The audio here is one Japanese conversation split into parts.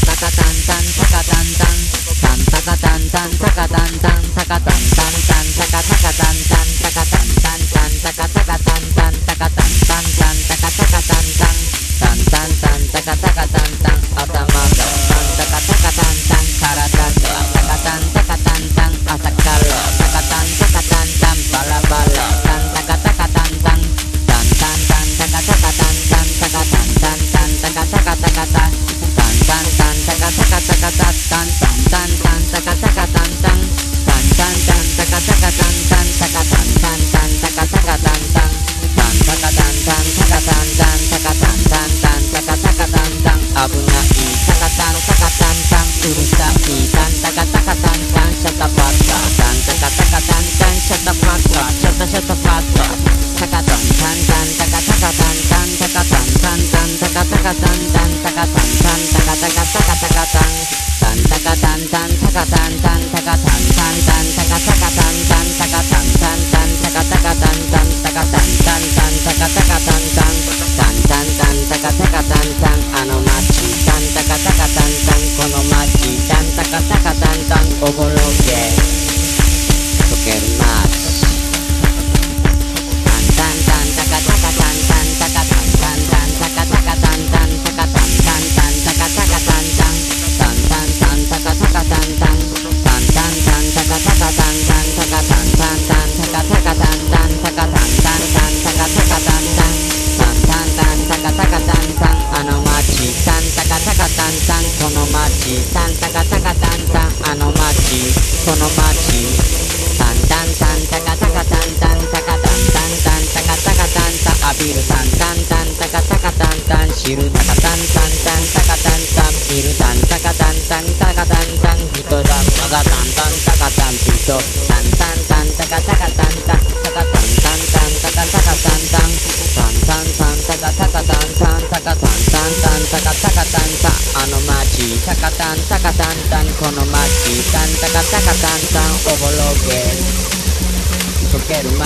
タカタンタンタカタンタンタンタカタンタンタカタンタンタカタンタンタンタカタカタンタンタカタンタンタンタカタカタンタンタカタンタンタンタカタカタンタンタンタンタンタカタカタンタン頭がタンタカタカタンタン体がタカタンタカタンタン朝からタカタンタカタンタンバラバラタンタカタカタンタンタンタンタンタカタカタンタンタカタンタンタンタカタカタカタタンタンタンタカタカタカタタンタンタンタンタカタカタンタンタンタンタンタカタカタンタンタカタンタンタンタカタカタンタンタンタカタンタンタカタンタンタカタンタンタンタカタカタンタン危ないタカタンタカタンタンうるさいタンタカタカタンタンシャタバッタタンタカタカタンタンシャタバッタシャタシャタバッタタカタンタンタンタカタカタンタンタカタンタンタンタカタカタンタンタカタンタンタカタカタカタカタンタンタカタンタンタカタンタンタカタンタンタンタカタカタンタンタカタンタンタンタカタカタンタンタカタンタンタンタカタカタンタンタンタンタンタカタカタンタンあの街タンタカタカタンタンこの街タンタカタカタンタンおぼろげ溶ける街タンタンタンタカタカタンタンタカタンタンタンタカタカタンタンタカタンタンタンタカタカタンタンタンタンタンタカタカタンタンタンタンタンタカタカタンタンタカタンタンタンタカタカタンタンタカタンタンタンタカタカタンタンタンタンタンタカタカタンタンあの街タンタカタカタンタンこの街タンタカタカタンタンあの街この街タンタンタンタカタカタンタンタカタンタンタンタカタカタンタ浴びるタンタンタンタカタカタンタン知るタカタンタンタンタカタンタン見るタンタカタンタンタカタンタン人だまがタンタンタカタン人タンタンタンタカタカタンタンタカタンタンタンタカタカタンタンタンタンタンタカタカタンタンタカタンタンタンタカタカタンタンあの街タカタンタカタンタンこの街タンタカタカタンタンおぼろげ溶ける街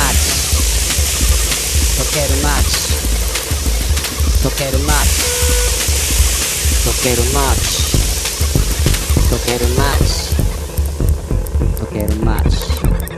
溶ける街溶ける街溶ける街溶ける街溶ける街